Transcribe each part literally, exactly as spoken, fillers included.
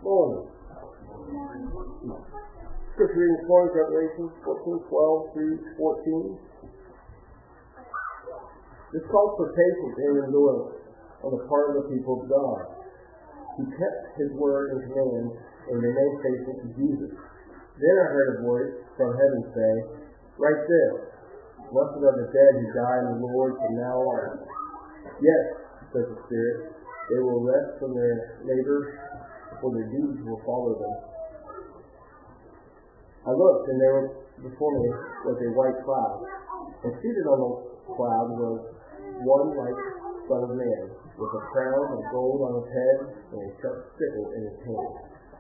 morning? Scripture reading this morning, Revelation fourteen, twelve through fourteen. This calls for patience and endurance on the part of the people of God, who kept His word and commands and remained faithful to Jesus. Then I heard a voice from heaven say, "Write this, blessed are the dead who die in the Lord from now on." Yes, says the Spirit, they will rest from their labor, for their deeds will follow them. I looked, and there was before me was a white cloud, and seated on the cloud was one like Son of Man, with a crown of gold on his head and a sharp sickle in his hand.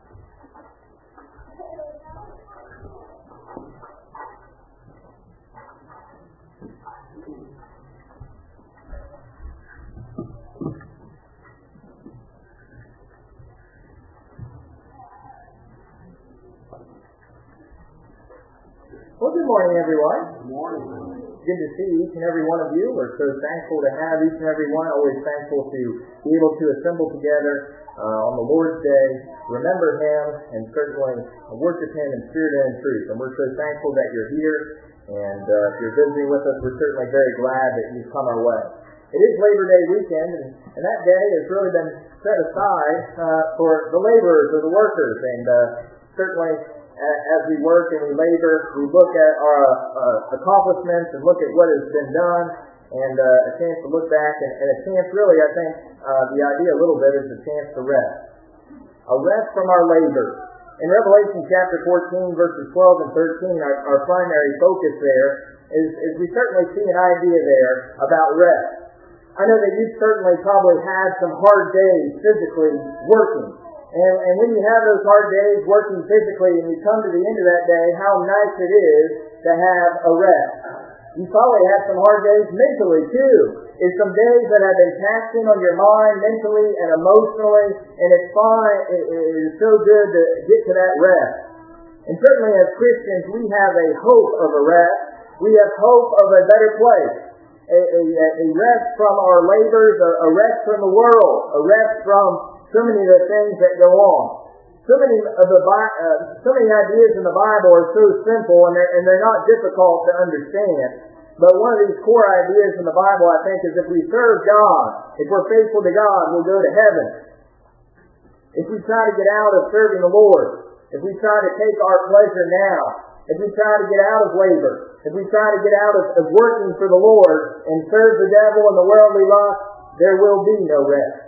Well, good morning, everyone. Good morning. Good to see each and every one of you. We're so thankful to have each and every one. Always thankful to be able to assemble together uh, on the Lord's Day, remember Him, and certainly worship Him in spirit and in truth. And we're so thankful that you're here. And uh, if you're visiting with us, we're certainly very glad that you've come our way. It is Labor Day weekend, and, and that day has really been set aside uh, for the laborers or the workers. And uh, certainly, as we work and we labor, we look at our uh, accomplishments and look at what has been done, and uh, a chance to look back, and, and a chance really, I think, uh, the idea a little bit is a chance to rest. A rest from our labor. In Revelation chapter fourteen, verses twelve and thirteen, our, our primary focus there is, is we certainly see an idea there about rest. I know that you've certainly probably had some hard days physically working. And, and when you have those hard days working physically and you come to the end of that day, how nice it is to have a rest. You probably have some hard days mentally too. It's some days that have been taxing on your mind mentally and emotionally, and it's fine. It, it is so good to get to that rest. And certainly as Christians, we have a hope of a rest. We have hope of a better place. A, a, a rest from our labors, a, a rest from the world, a rest from so many of the things that go on. So many of the uh, so many ideas in the Bible are so simple, and they're, and they're not difficult to understand. But one of these core ideas in the Bible, I think, is if we serve God, if we're faithful to God, we'll go to heaven. If we try to get out of serving the Lord, if we try to take our pleasure now, if we try to get out of labor, if we try to get out of, of working for the Lord and serve the devil and the worldly lust, there will be no rest.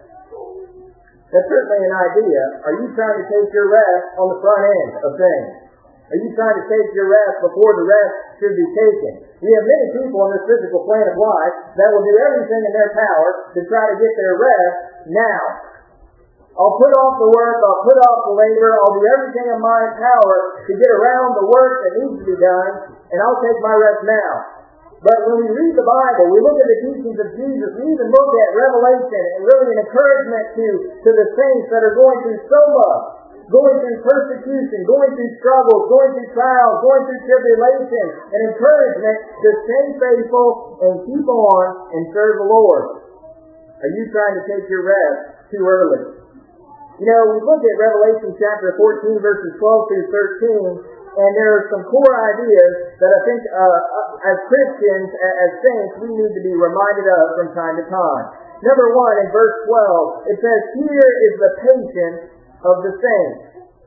That's certainly an idea. Are you trying to take your rest on the front end of things? Are you trying to take your rest before the rest should be taken? We have many people on this physical plane of life that will do everything in their power to try to get their rest now. I'll put off the work, I'll put off the labor, I'll do everything in my power to get around the work that needs to be done, and I'll take my rest now. But when we read the Bible, we look at the teachings of Jesus, we even look at Revelation and really an encouragement to, to the saints that are going through so much, going through persecution, going through struggles, going through trials, going through tribulation, and encouragement to stay faithful and keep on and serve the Lord. Are you trying to take your rest too early? You know, we look at Revelation chapter fourteen, verses twelve through thirteen, and there are some core ideas that I think uh, as Christians, as saints, we need to be reminded of from time to time. Number one, in verse twelve, it says, "Here is the patience of the saints.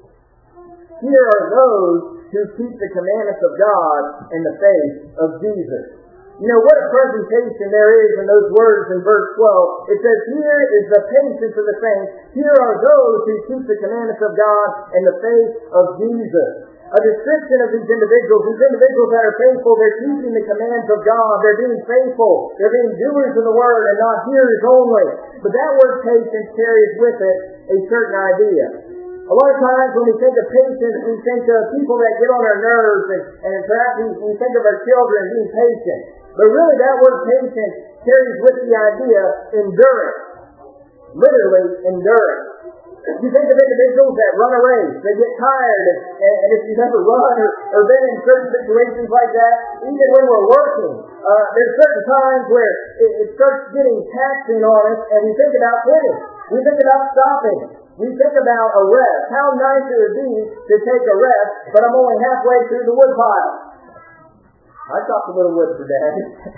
Here are those who keep the commandments of God in the faith of Jesus." You know, what a presentation there is in those words in verse twelve. It says, "Here is the patience of the saints. Here are those who keep the commandments of God in the faith of Jesus." A description of these individuals, these individuals that are faithful, they're keeping the commands of God, they're being faithful, they're being doers of the word and not hearers only. But that word patience carries with it a certain idea. A lot of times when we think of patience, we think of people that get on our nerves, and, and perhaps we, we think of our children being patient. But really that word patience carries with the idea endurance. Literally endurance. You think of individuals that run a race, they get tired, and, and if you've ever run or, or been in certain situations like that, even when we're working, uh, there's certain times where it, it starts getting taxing on us, and we think about quitting. We think about stopping. We think about a rest. How nice it would be to take a rest, but I'm only halfway through the wood pile. I chopped a little wood for Dad.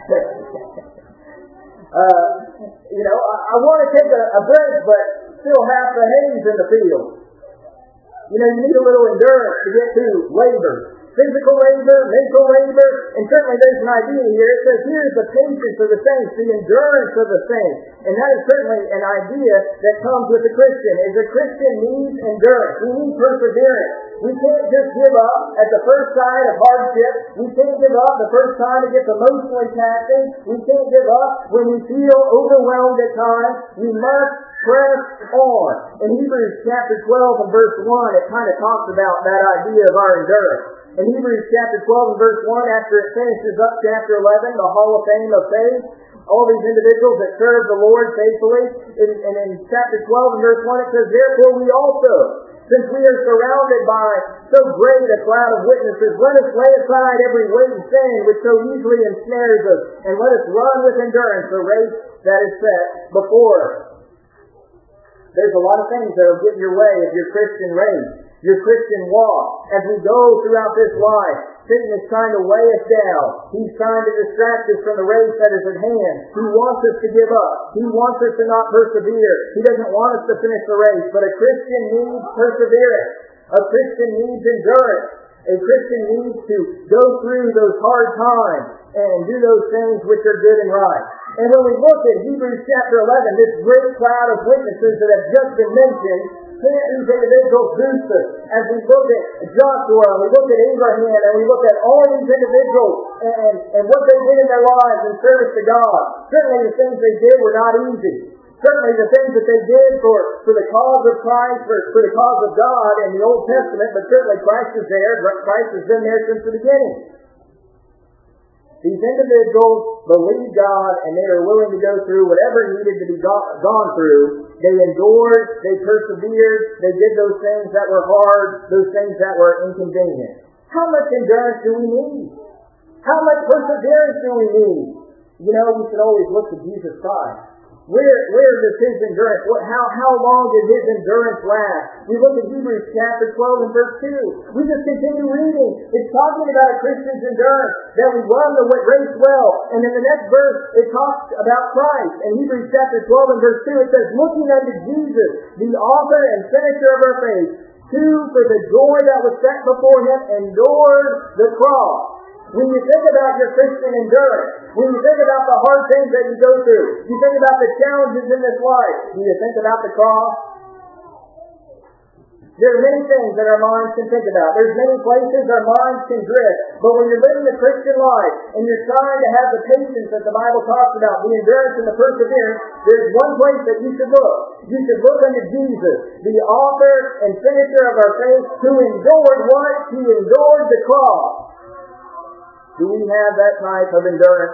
uh, you know, I, I want to take a, a break, but still half the hay's in the field. You know, you need a little endurance to get through labor. Physical labor, mental labor, and certainly there's an idea here. It says here is the patience of the saints, the endurance of the saints. And that is certainly an idea that comes with a Christian. Is a Christian needs endurance. We need perseverance. We can't just give up at the first sign of hardship. We can't give up the first time it gets emotionally taxing. We can't give up when we feel overwhelmed at times. We must press on. In Hebrews chapter twelve and verse one, it kind of talks about that idea of our endurance. In Hebrews chapter twelve and verse one, after it finishes up chapter eleven, the Hall of Fame of Faith, all these individuals that serve the Lord faithfully, and, and in chapter twelve and verse one it says, therefore we also, since we are surrounded by so great a cloud of witnesses, let us lay aside every weight and sin which so easily ensnares us, and let us run with endurance the race that is set before us. There's a lot of things that will get in your way of your Christian race, your Christian walk. As we go throughout this life, Satan is trying to weigh us down. He's trying to distract us from the race that is at hand. He wants us to give up. He wants us to not persevere. He doesn't want us to finish the race. But a Christian needs perseverance. A Christian needs endurance. A Christian needs to go through those hard times and do those things which are good and right. And when we look at Hebrews chapter eleven, this great cloud of witnesses that have just been mentioned, can't these individuals boost us? As we look at Joshua, and we look at Abraham, and we look at all these individuals and, and what they did in their lives in service to God. Certainly the things they did were not easy. Certainly the things that they did for, for the cause of Christ, for, for the cause of God in the Old Testament, but certainly Christ is there. Christ has been there since the beginning. These individuals believed God, and they are willing to go through whatever needed to be go- gone through. They endured, they persevered, they did those things that were hard, those things that were inconvenient. How much endurance do we need? How much perseverance do we need? You know, we should always look to Jesus Christ. Where, where does His endurance, what, how, how long did His endurance last? We look at Hebrews chapter twelve and verse two. We just continue reading. It's talking about a Christian's endurance, that we run the race well. And in the next verse, it talks about Christ. In Hebrews chapter twelve and verse two, it says, looking unto Jesus, the author and finisher of our faith, who for the joy that was set before Him endured the cross. When you think about your Christian endurance, when you think about the hard things that you go through, you think about the challenges in this life, do you think about the cross? There are many things that our minds can think about. There's many places our minds can drift. But when you're living the Christian life and you're trying to have the patience that the Bible talks about, the endurance and the perseverance, there's one place that you should look. You should look unto Jesus, the author and finisher of our faith, who endured what? He endured the cross. Do we have that type of endurance?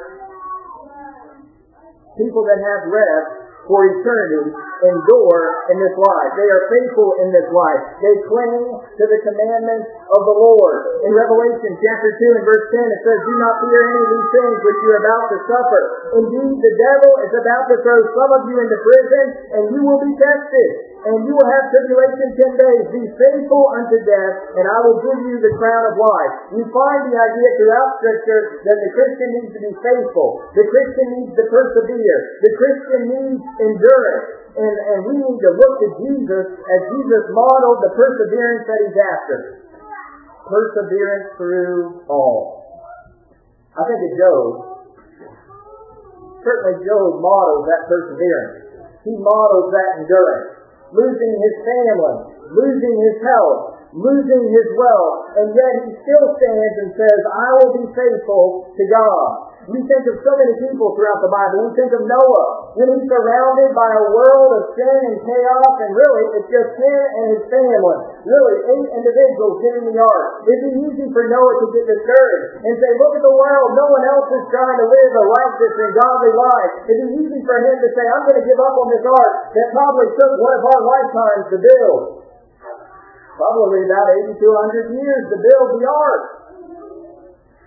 People that have rest for eternity endure in this life. They are faithful in this life. They cling to the commandments of the Lord. In Revelation chapter two and verse ten, it says, do not fear any of these things which you are about to suffer. Indeed, the devil is about to throw some of you into prison, and you will be tested. And you will have tribulation ten days. Be faithful unto death, and I will give you the crown of life. We find the idea throughout Scripture that the Christian needs to be faithful. The Christian needs to persevere. The Christian needs endurance. And, and we need to look to Jesus as Jesus modeled the perseverance that He's after. Perseverance through all. I think of Job. Certainly Job models that perseverance. He models that endurance. Losing his family, losing his health, losing his wealth, and yet he still stands and says, I will be faithful to God. We think of so many people throughout the Bible. We think of Noah, when he's surrounded by a world of sin and chaos, and really it's just him and his family. Really, eight individuals getting the ark. It'd be easy for Noah to get discouraged and say, look at the world, no one else is trying to live a righteous and godly life. It'd be easy for him to say, I'm going to give up on this ark that probably took one of our lifetimes to build. Probably about eighty to one hundred years to build the ark.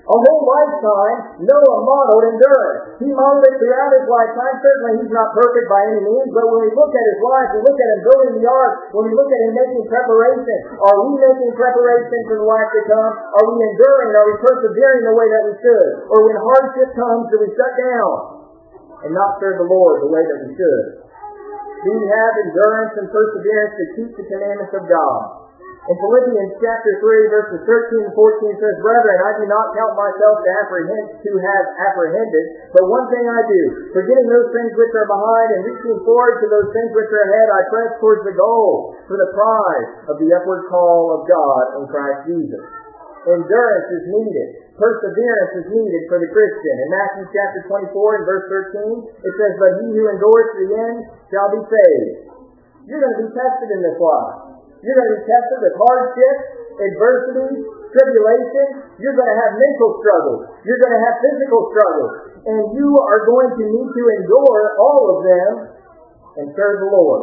A whole lifetime, Noah modeled endurance. He modeled it throughout his lifetime. Certainly he's not perfect by any means, but when we look at his life, we look at him building the ark, when we look at him making preparation, are we making preparation for the life to come? Are we enduring? Are we persevering the way that we should? Or when hardship comes, do we shut down and not serve the Lord the way that we should? Do we have endurance and perseverance to keep the commandments of God? In Philippians chapter three, verses thirteen and fourteen says, Brethren, I do not count myself to apprehend to have apprehended, but one thing I do, forgetting those things which are behind and reaching forward to those things which are ahead, I press towards the goal for the prize of the upward call of God in Christ Jesus. Endurance is needed. Perseverance is needed for the Christian. In Matthew chapter twenty-four and verse thirteen, it says, But he who endures to the end shall be saved. You're going to be tested in this life. You're going to be tested with hardship, adversity, tribulation. You're going to have mental struggles. You're going to have physical struggles. And you are going to need to endure all of them and serve the Lord.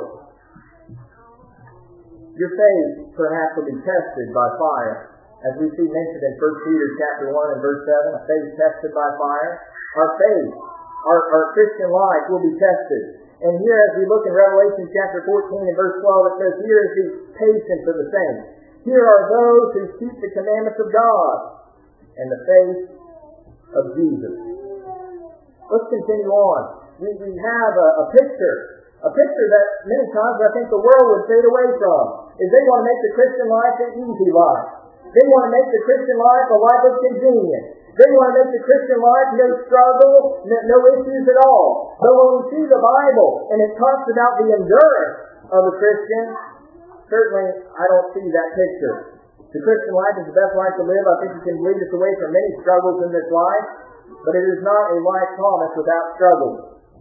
Your faith perhaps will be tested by fire. As we see mentioned in First Peter chapter one and verse seven, a faith tested by fire. Our faith, our, our Christian life will be tested. And here as we look in Revelation chapter fourteen and verse twelve, it says, Here is the patience of the saints. Here are those who keep the commandments of God and the faith of Jesus. Let's continue on. We, we have a, a picture, a picture that many times I think the world would fade away from, is they want to make the Christian life an easy life. They want to make the Christian life a life of convenience. They want to make the Christian life no struggle, no, no issues at all. But when we see the Bible and it talks about the endurance of a Christian, certainly I don't see that picture. The Christian life is the best life to live. I think it can lead us away from many struggles in this life, but it is not a life promised without struggles.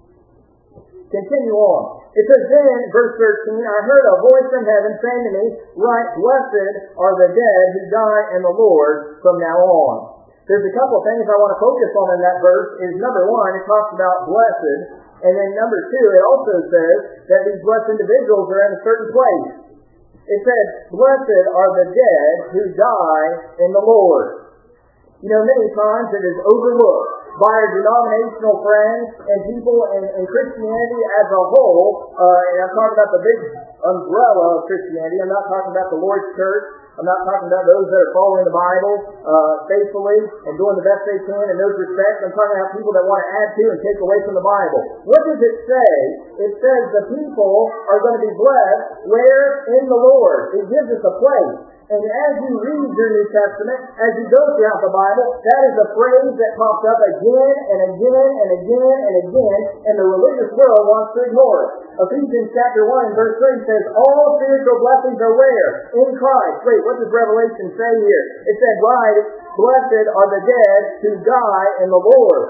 Continue on. It says then, verse thirteen, I heard a voice from heaven saying to me, Right, blessed are the dead who die in the Lord from now on. There's a couple of things I want to focus on in that verse. Is number one, it talks about blessed. And then number two, it also says that these blessed individuals are in a certain place. It says, Blessed are the dead who die in the Lord. You know, many times it is overlooked by our denominational friends and people in, in Christianity as a whole. Uh, and I'm talking about the big umbrella of Christianity. I'm not talking about the Lord's church. I'm not talking about those that are following the Bible uh, faithfully and doing the best they can in those respects. I'm talking about people that want to add to and take away from the Bible. What does it say? It says the people are going to be blessed where? In the Lord. It gives us a place. And as you read your New Testament, as you go throughout the Bible, that is a phrase that pops up again and again and again and again, and the religious world wants to ignore it. Ephesians chapter one and verse three says, All spiritual blessings are where? In Christ. Wait, what does Revelation say here? It said, Right, blessed are the dead who die in the Lord.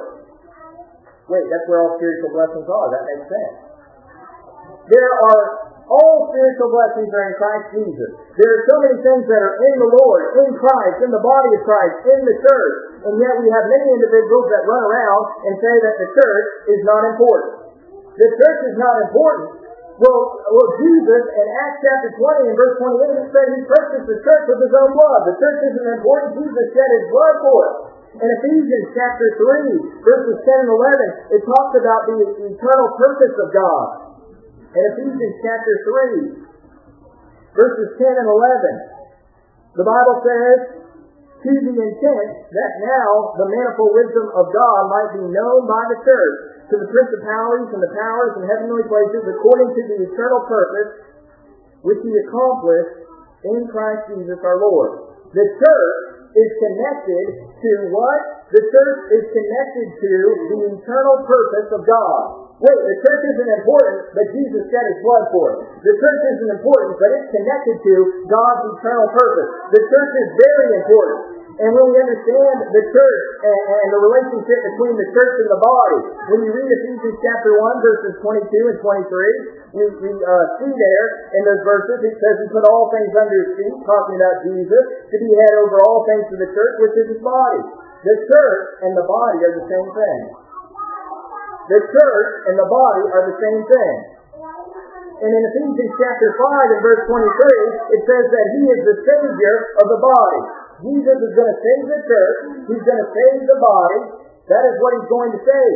Wait, that's where all spiritual blessings are. That makes sense. There are all spiritual blessings are in Christ Jesus. There are so many things that are in the Lord, in Christ, in the body of Christ, in the church. And yet we have many individuals that run around and say that the church is not important. The church is not important. Well, well, Jesus in Acts chapter twenty and verse twenty-eight, it said he purchased the church with his own blood. The church isn't important. Jesus shed his blood for it. In Ephesians chapter three, verses ten and eleven, it talks about the eternal purpose of God. In Ephesians chapter three, verses ten and eleven, the Bible says, To the intent that now the manifold wisdom of God might be known by the church, to the principalities and the powers in heavenly places, according to the eternal purpose which he accomplished in Christ Jesus our Lord. The church is connected to what? The church is connected to the eternal purpose of God. Wait, the church isn't important, but Jesus shed his blood for it. The church isn't important, but it's connected to God's eternal purpose. The church is very important. And when we understand the church and, and the relationship between the church and the body, when you read Ephesians chapter one, verses twenty-two and twenty-three, we, we uh, see there in those verses, it says he put all things under his feet, talking about Jesus, to be head over all things to the church, which is his body. The church and the body are the same thing. The church and the body are the same thing. And in Ephesians chapter five and verse twenty-three, it says that he is the Savior of the body. Jesus is going to save the church. He's going to save the body. That is what He's going to save.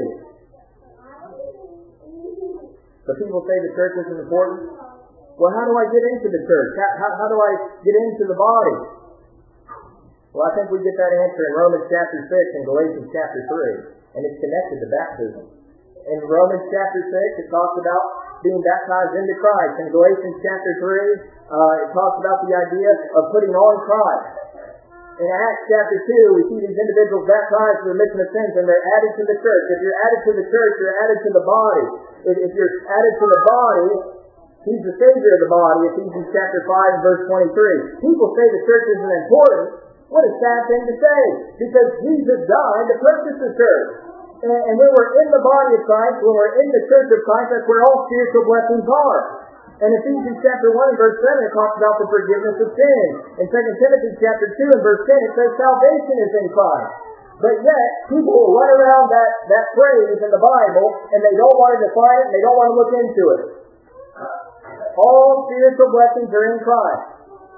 But people say the church isn't important. Well, how do I get into the church? How, how, how do I get into the body? Well, I think we get that answer in Romans chapter six and Galatians chapter three. And it's connected to baptism. In Romans chapter six, it talks about being baptized into Christ. In Galatians chapter three, uh, it talks about the idea of putting on Christ. In Acts chapter two, we see these individuals baptized for the remission of sins, and they're added to the church. If you're added to the church, you're added to the body. If, if you're added to the body, He's the Savior of the body, Ephesians chapter five and verse twenty-three. People say the church isn't important. What a sad thing to say, because Jesus died to purchase the church. And, and when we're in the body of Christ, when we're in the church of Christ, that's where all spiritual blessings are. And Ephesians chapter one and verse seven, it talks about the forgiveness of sins. In Second Timothy chapter two and verse ten, it says salvation is in Christ. But yet, people will run around that, that phrase in the Bible, and they don't want to define it, and they don't want to look into it. All spiritual blessings are in Christ.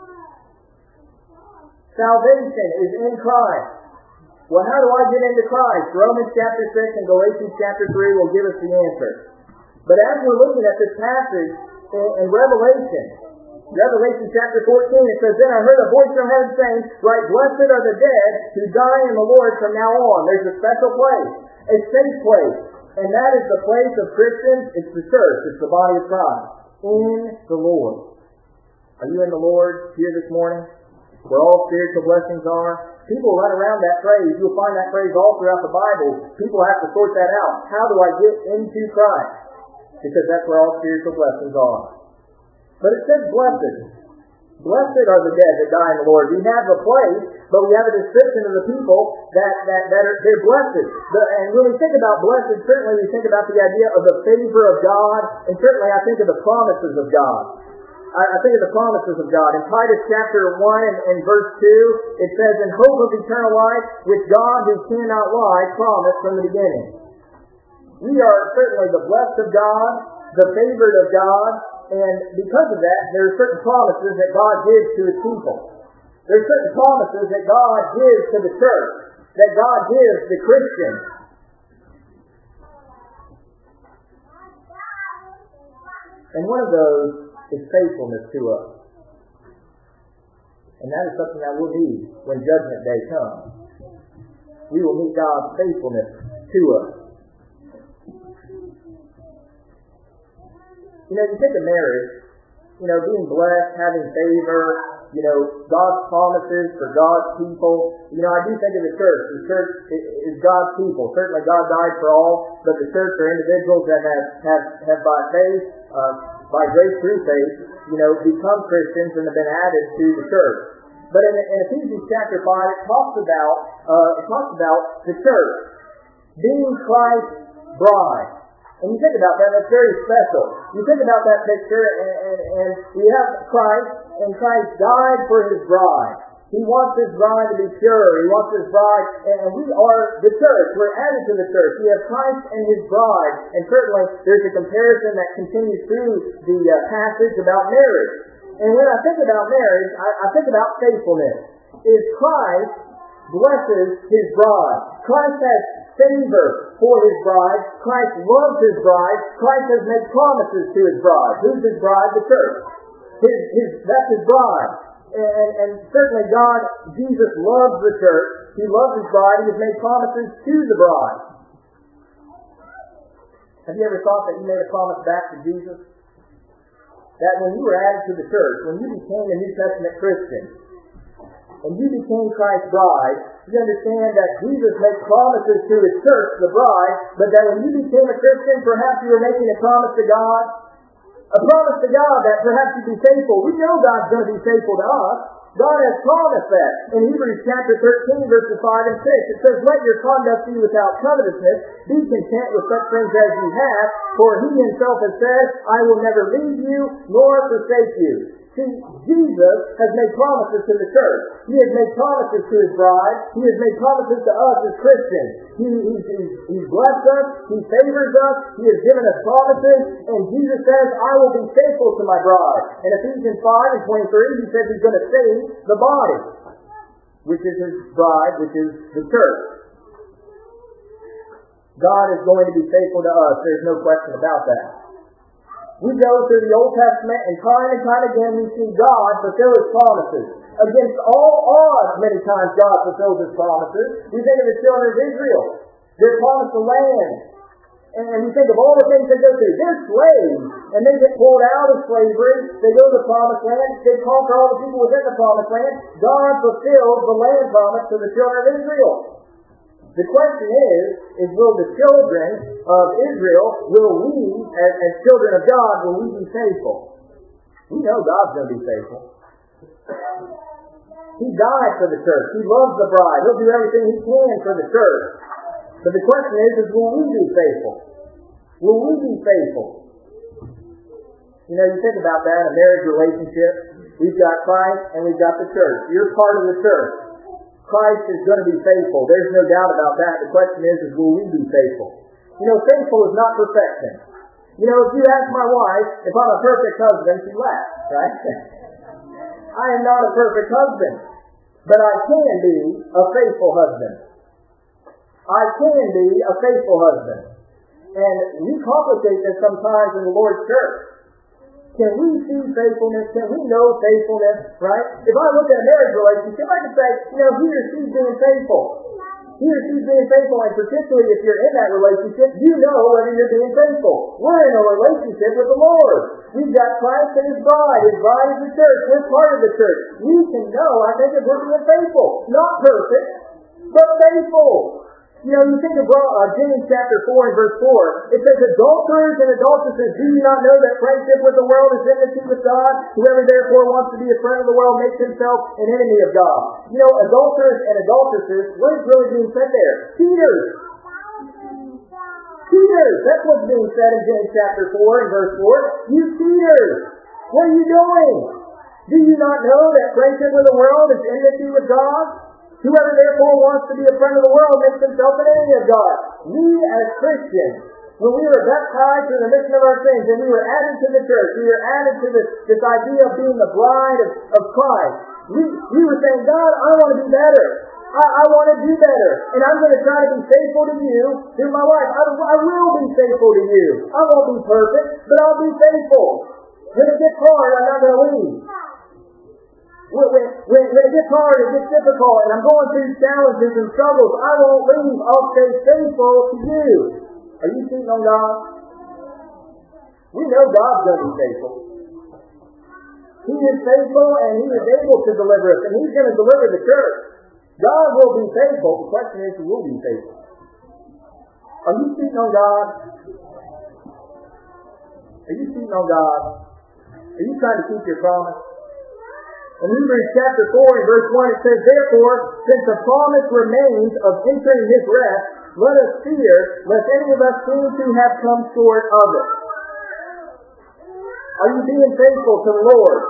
Salvation is in Christ. Well, how do I get into Christ? Romans chapter six and Galatians chapter three will give us the answer. But as we're looking at this passage in, in Revelation, Revelation chapter fourteen, it says, "Then I heard a voice from heaven saying, Right, blessed are the dead who die in the Lord from now on." There's a special place, a safe place. And that is the place of Christians. It's the church. It's the body of Christ. In the Lord. Are you in the Lord here this morning? Where all spiritual blessings are? People run around that phrase. You'll find that phrase all throughout the Bible. People have to sort that out. How do I get into Christ? Because that's where all spiritual blessings are. But it says blessed. Blessed are the dead that die in the Lord. We have a place, but we have a description of the people that, that, that are they're blessed. The, and when we think about blessed, certainly we think about the idea of the favor of God, and certainly I think of the promises of God. I, I think of the promises of God. In Titus chapter one and, and verse two, it says, "In hope of eternal life, which God who cannot lie promised from the beginning." We are certainly the blessed of God, the favored of God, and because of that, there are certain promises that God gives to His people. There are certain promises that God gives to the church, that God gives to Christians. And one of those is faithfulness to us. And that is something that we'll need when Judgment Day comes. We will need God's faithfulness to us. You know, you think of marriage, you know, being blessed, having favor, you know, God's promises for God's people. You know, I do think of the church. The church is God's people. Certainly God died for all, but the church are individuals that have, have, have by faith, uh, by grace through faith, you know, become Christians and have been added to the church. But in, in Ephesians chapter five, it talks about, uh, it talks about the church being Christ's bride. And you think about that, that's very special. You think about that picture, and, and, and we have Christ, and Christ died for His bride. He wants His bride to be pure. He wants His bride, and we are the church. We're added to the church. We have Christ and His bride. And certainly, there's a comparison that continues through the uh, passage about marriage. And when I think about marriage, I, I think about faithfulness. Is Christ blesses His bride. Christ has favor for His bride. Christ loves His bride. Christ has made promises to His bride. Who's His bride? The church. His, his, that's His bride. And, and certainly God, Jesus loves the church. He loves His bride. He has made promises to the bride. Have you ever thought that you made a promise back to Jesus? That when you were added to the church, when you became a New Testament Christian, and you became Christ's bride, you understand that Jesus made promises to His church, the bride, but that when you became a Christian, perhaps you were making a promise to God. A promise to God that perhaps you'd be faithful. We know God's going to be faithful to us. God has promised that. In Hebrews chapter thirteen, verses five and six, it says, "Let your conduct be without covetousness. Be content with such things as you have. For He Himself has said, I will never leave you nor forsake you." See, Jesus has made promises to the church. He has made promises to His bride. He has made promises to us as Christians. He, he's, he's, he's blessed us. He favors us. He has given us promises. And Jesus says, I will be faithful to my bride. In Ephesians five and twenty-three, He says He's going to save the body. which is His bride, which is the church. God is going to be faithful to us. There's no question about that. We go through the Old Testament, and time and time again we see God fulfill His promises. Against all odds, many times God fulfills His promises. We think of the children of Israel. They're promised the land. And we think of all the things they go through. They're slaves, and they get pulled out of slavery. They go to the promised land. They conquer all the people within the promised land. God fulfills the land promise to the children of Israel. The question is, is will the children of Israel, will we, as, as children of God, will we be faithful? We know God's going to be faithful. He died for the church. He loves the bride. He'll do everything He can for the church. But the question is, is will we be faithful? Will we be faithful? You know, you think about that, a marriage relationship. We've got Christ and we've got the church. You're part of the church. Christ is going to be faithful. There's no doubt about that. The question is, is will we be faithful? You know, faithful is not perfection. You know, if you ask my wife if I'm a perfect husband, she laughs, right? I am not a perfect husband, but I can be a faithful husband. I can be a faithful husband. And we complicate this sometimes in the Lord's church. Can we see faithfulness? Can we know faithfulness? Right? If I look at a marriage relationship, I can say, you know, he or she's being faithful. He or she's being faithful, and particularly if you're in that relationship, you know whether you're being faithful. We're in a relationship with the Lord. We've got Christ and His bride. His bride is the church. We're part of the church. We can know, I think, if we're being faithful. Not perfect, but faithful. You know, you think of uh, James chapter four and verse four. It says, adulterers and adulteresses, do you not know that friendship with the world is enmity with God? Whoever therefore wants to be a friend of the world makes himself an enemy of God. You know, adulterers and adulteresses, what is really being said there? Cheaters. Cheaters. That's what's being said in James chapter four and verse four. You cheaters. What are you doing? Do you not know that friendship with the world is enmity with God? Whoever therefore wants to be a friend of the world makes himself an enemy of God. We as Christians, when we were baptized in the remission of our sins and we were added to the church, we were added to this, this idea of being the bride of, of Christ. We, we were saying, God, I want to be better. I, I want to do better. And I'm going to try to be faithful to you through my life. I, I will be faithful to you. I won't be perfect, but I'll be faithful. When it gets hard, I'm not going to leave. When, when, when it gets hard, it gets difficult, and I'm going through challenges and struggles, I won't leave. I'll stay faithful to you. Are you cheating on God? We know God's going to be faithful. He is faithful, and He is able to deliver us, and He's going to deliver the church. God will be faithful. The question is, who will be faithful? Are you cheating on God? Are you cheating on God? Are you trying to keep your promise? In Hebrews chapter four and verse one it says, therefore, since the promise remains of entering His rest, let us fear, lest any of us seem to have come short of it. Are you being faithful to the Lord?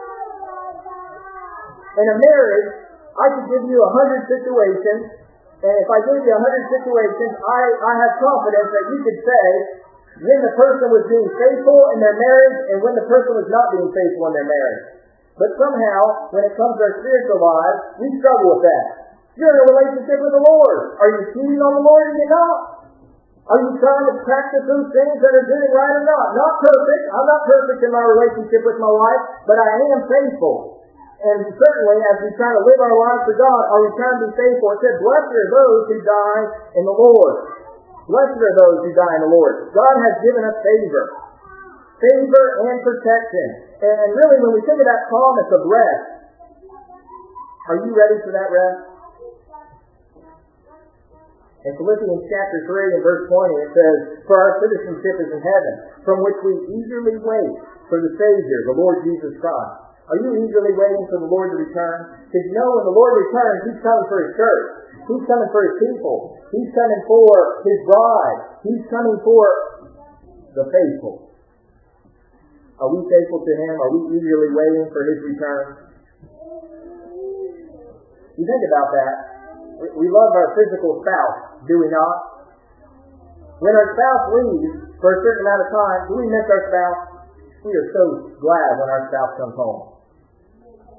In a marriage, I could give you a hundred situations, and if I gave you a hundred situations, I, I have confidence that you could say when the person was being faithful in their marriage and when the person was not being faithful in their marriage. But somehow, when it comes to our spiritual lives, we struggle with that. You're in a relationship with the Lord. Are you cheating on the Lord or you're not? Are you trying to practice those things that are good and right or not? Not perfect. I'm not perfect in my relationship with my wife, but I am faithful. And certainly, as we try to live our lives for God, are we trying to be faithful? It said, blessed are those who die in the Lord. Blessed are those who die in the Lord. God has given us favor. Favor and protection. And really, when we think of that promise of rest, are you ready for that rest? In Philippians chapter three and verse twenty, it says, for our citizenship is in heaven, from which we eagerly wait for the Savior, the Lord Jesus Christ. Are you eagerly waiting for the Lord to return? Because you know when the Lord returns, He's coming for His church. He's coming for His people. He's coming for His bride. He's coming for the faithful. Are we faithful to Him? Are we eagerly waiting for His return? You think about that. We love our physical spouse, do we not? When our spouse leaves for a certain amount of time, do we miss our spouse? We are so glad when our spouse comes home.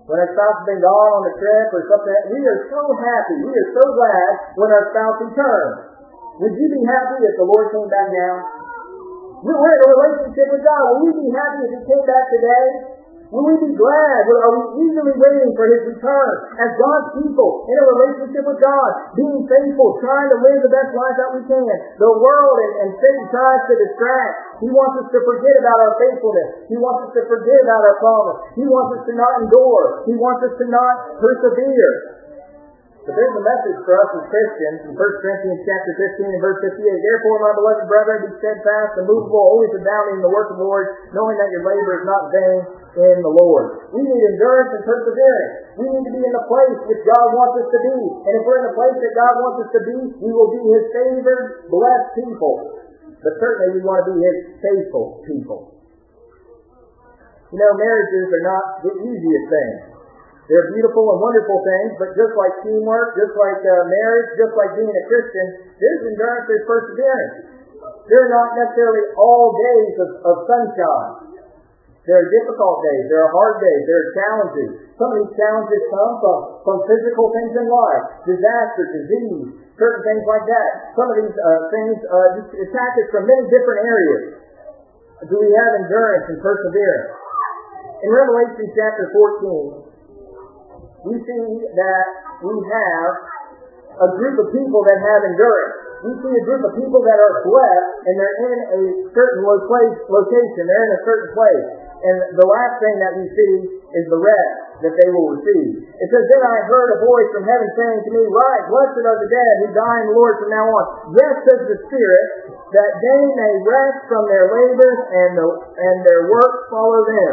When our spouse has been gone on a trip or something, we are so happy. We are so glad when our spouse returns. Would you be happy if the Lord came back now? We're in a relationship with God. Will we be happy if He came back today? Will we be glad? Are we eagerly waiting for His return? As God's people, in a relationship with God, being faithful, trying to live the best life that we can. The world and, and Satan tries to distract. He wants us to forget about our faithfulness. He wants us to forget about our promise. He wants us to not endure. He wants us to not persevere. But there's a message for us as Christians in First Corinthians chapter fifteen and verse fifty-eight. Therefore, my beloved brethren, be steadfast, immovable, always abounding in the work of the Lord, knowing that your labor is not vain in the Lord. We need endurance and perseverance. We need to be in the place which God wants us to be. And if we're in the place that God wants us to be, we will be His favored, blessed people. But certainly we want to be His faithful people. You know, marriages are not the easiest thing. They're beautiful and wonderful things, but just like teamwork, just like uh, marriage, just like being a Christian, there's endurance, there's perseverance. They're not necessarily all days of, of sunshine. There are difficult days, there are hard days, there are challenges. Some of these challenges come from, from physical things in life, disaster, disease, certain things like that. Some of these uh, things uh, just attack us from many different areas. Do we have endurance and perseverance? In Revelation chapter fourteen, we see that we have a group of people that have endurance. We see a group of people that are blessed, and they're in a certain location. They're in a certain place. And the last thing that we see is the rest that they will receive. It says, then I heard a voice from heaven saying to me, Rise, blessed are the dead who die in the Lord from now on. Yes, says the Spirit, that they may rest from their labors and, the, and their works follow them.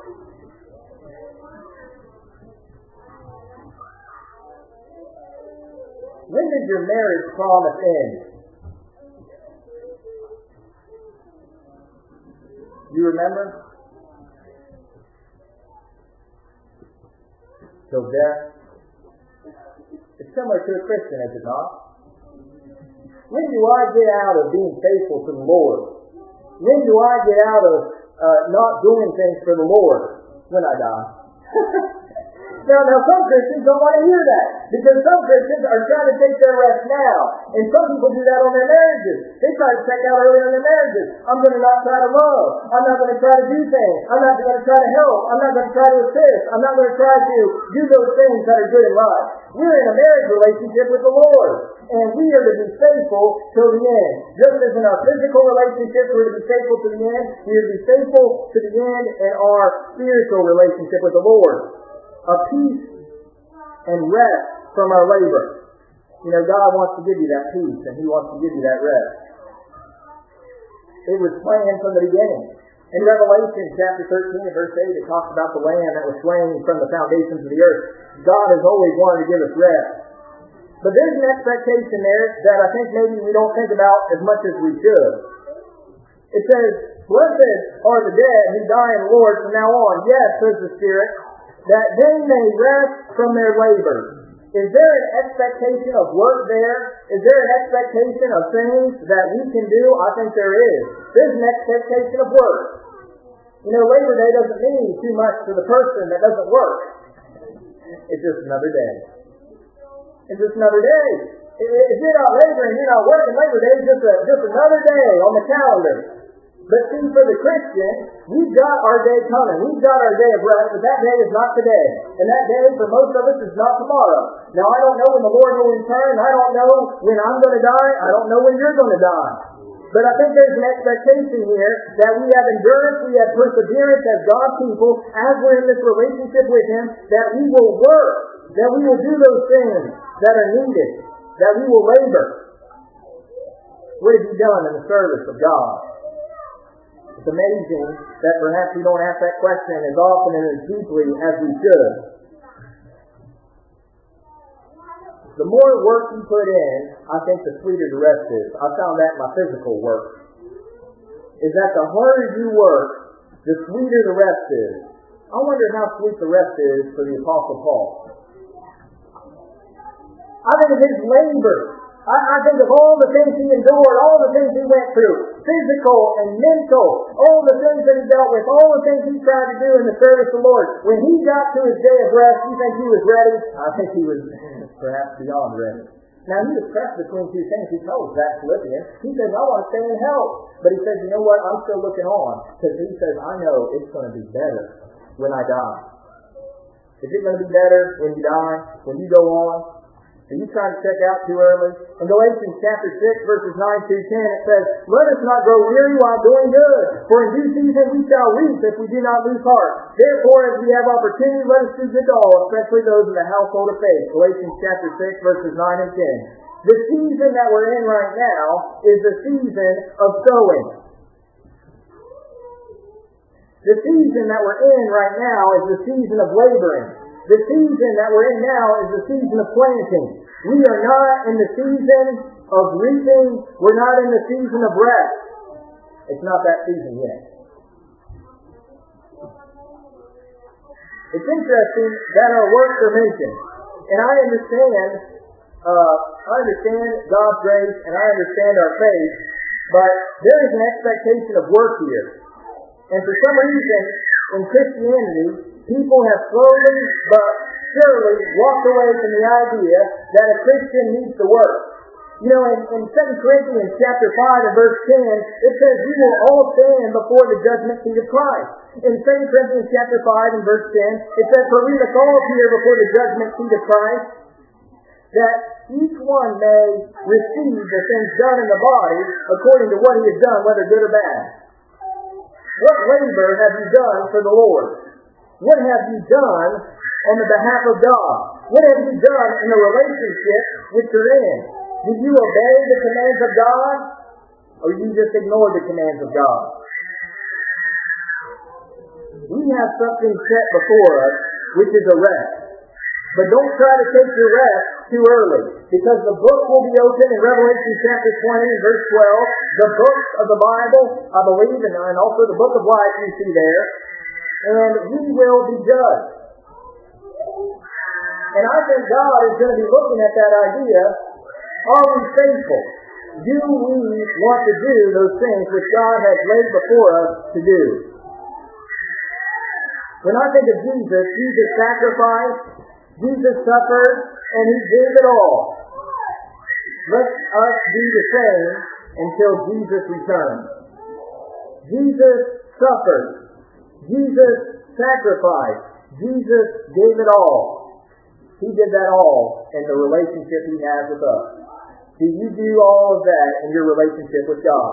When did your marriage promise end? Do you remember? Till death. It's similar to a Christian, is it not? When do I get out of being faithful to the Lord? When do I get out of uh, not doing things for the Lord? When I die. Now, now, some Christians don't want to hear that, because some Christians are trying to take their rest now, and some people do that on their marriages. They try to check out early on their marriages. I'm going to not try to love. I'm not going to try to do things. I'm not going to try to help. I'm not going to try to assist. I'm not going to try to do those things that are good in life. We're in a marriage relationship with the Lord, and we are to be faithful till the end. Just as in our physical relationship, we're to be faithful to the end, we are to be faithful to the end in our spiritual relationship with the Lord. A peace and rest from our labor. You know, God wants to give you that peace, and He wants to give you that rest. It was planned from the beginning. In Revelation chapter thirteen and verse eight, it talks about the Lamb that was slain from the foundations of the earth. God has always wanted to give us rest. But there's an expectation there that I think maybe we don't think about as much as we should. It says, Blessed are the dead who die in the Lord from now on. Yes, says the Spirit, that they may rest from their labor. Is there an expectation of work there? Is there an expectation of things that we can do? I think there is. There's an expectation of work. You know, Labor Day doesn't mean too much to the person that doesn't work. It's just another day. It's just another day. If you're not laboring, you're not working, Labor Day is just, a, just another day on the calendar. But see, for the Christian, we've got our day coming. We've got our day of rest, but that day is not today. And that day, for most of us, is not tomorrow. Now, I don't know when the Lord will return. I don't know when I'm going to die. I don't know when you're going to die. But I think there's an expectation here that we have endurance, we have perseverance as God's people, as we're in this relationship with Him, that we will work, that we will do those things that are needed, that we will labor. What have you done in the service of God? It's amazing that perhaps we don't ask that question as often and as deeply as we should. The more work you put in, I think the sweeter the rest is. I found that in my physical work. Is that the harder you work, the sweeter the rest is. I wonder how sweet the rest is for the Apostle Paul. I think of his labor. I, I think of all the things he endured, all the things he went through, physical and mental, all the things that he dealt with, all the things he tried to do in the service of the Lord. When he got to his day of rest, you think he was ready? I think he was perhaps beyond ready. Now, he was pressed between two things. He told that Philippians, he says, I want to stay in hell. But he says, you know what? I'm still looking on. Because he says, I know it's going to be better when I die. Is it going to be better when you die? When you go on? Are you trying to check out too early? In Galatians chapter six, verses nine through ten, it says, let us not grow weary while doing good, for in due season we shall reap if we do not lose heart. Therefore, as we have opportunity, let us do good to all, especially those in the household of faith. Galatians chapter six, verses nine and ten. The season that we're in right now is the season of sowing. The season that we're in right now is the season of laboring. The season that we're in now is the season of planting. We are not in the season of reaping. We're not in the season of rest. It's not that season yet. It's interesting that our works are mentioned. And I understand, uh, I understand God's grace and I understand our faith, but there is an expectation of work here. And for some reason, in Christianity, people have slowly but surely walked away from the idea that a Christian needs to work. You know, in, in Second Corinthians chapter five and verse ten, it says, we will all stand before the judgment seat of Christ. In Second Corinthians chapter five and verse ten, it says, for we must all appear before the judgment seat of Christ, that each one may receive the things done in the body according to what he has done, whether good or bad. What labor have you done for the Lord? What have you done on the behalf of God? What have you done in the relationship which you're in? Did you obey the commands of God? Or did you just ignore the commands of God? We have something set before us, which is a rest. But don't try to take your rest too early, because the book will be open in Revelation chapter twenty and verse twelve. The book of the Bible, I believe, and also the book of life you see there. And we will be judged. And I think God is going to be looking at that idea. Are we faithful? Do we want to do those things which God has laid before us to do? When I think of Jesus, Jesus sacrificed, Jesus suffered, and He gave it all. Let us do the same until Jesus returns. Jesus suffered. Jesus sacrificed. Jesus gave it all. He did that all in the relationship He has with us. Do you do all of that in your relationship with God?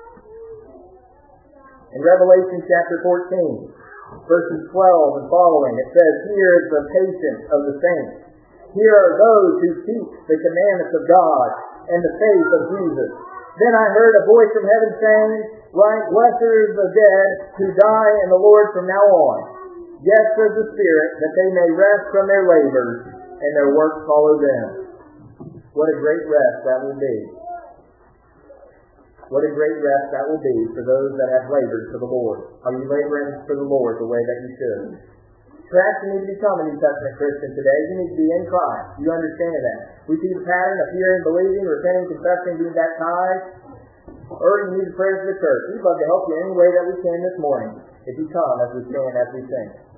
In Revelation chapter fourteen, verses twelve and following, it says, here is the patience of the saints. Here are those who keep the commandments of God and the faith of Jesus. Then I heard a voice from heaven saying, right, blessed are the dead who die in the Lord from now on. Yes, says the Spirit, that they may rest from their labors and their works follow them. What a great rest that will be. What a great rest that will be for those that have labored for the Lord. Are you laboring for the Lord the way that you should? Perhaps you need to become a New Testament Christian today. You need to be in Christ. You understand that. We see the pattern of hearing, believing, repenting, confessing, being baptized. Or you need the prayers of the church. We'd love to help you any way that we can this morning if you come as we stand, as we sing.